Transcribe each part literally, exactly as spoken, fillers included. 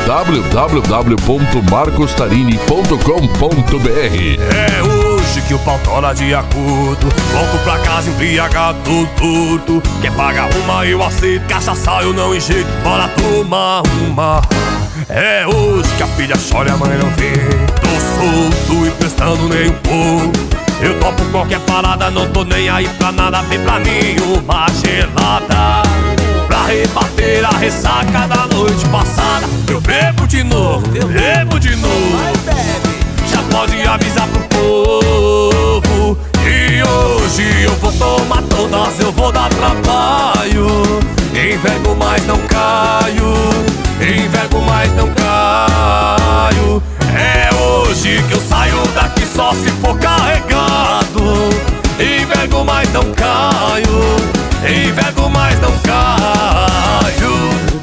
w w w ponto marcos tarini ponto com ponto b r. É hoje que o pau tora de acordo, volto pra casa embriagado, todo torto. Quer pagar uma, eu aceito, cachaça eu não enjeito, bora tomar uma. É hoje que a filha chora e a mãe não vê, tô solto e prestando nem um pouco. Eu topo qualquer parada, não tô nem aí pra nada, vem pra mim uma gelada pra rebater a ressaca da noite passada. Eu bebo de novo, bebo de novo. Já pode avisar pro povo que hoje eu vou tomar todas, eu vou dar trabalho. Envergo, mas não caio, envergo, mas não caio. É hoje que eu saio daqui só se for carregado. Envergo, mas não caio, envergo, mas não caio.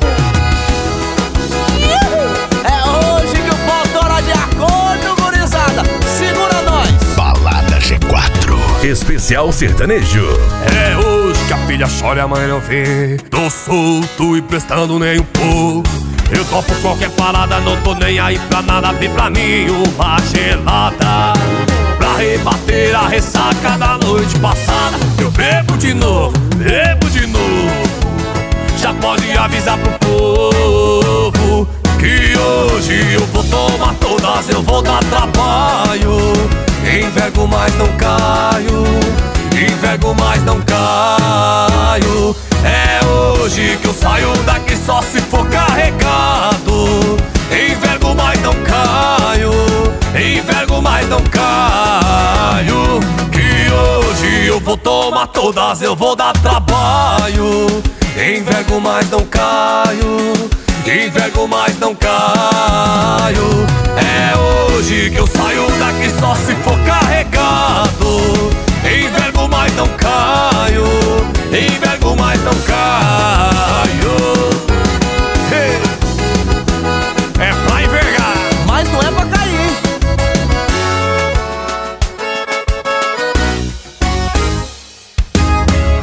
É hoje que o pau tora de acordo, gurizada. Segura nós. Balada G quatro Especial Sertanejo. É hoje que a filha chora e a mãe não vê, tô solto e prestando nem um pouco. Eu topo qualquer parada, não tô nem aí pra nada, vem pra mim uma gelada pra rebater a ressaca da noite passada. Eu bebo de novo, bebo de novo. Já pode avisar pro povo que hoje eu vou tomar todas, eu vou dar trabalho. Envergo, mas não caio, envergo, mas não caio. É hoje que eu saio daqui só se for carregado. Envergo, mas não caio, envergo, mas não caio. Que hoje eu vou tomar todas, eu vou dar trabalho. Envergo, mas não caio, envergo, mas não caio.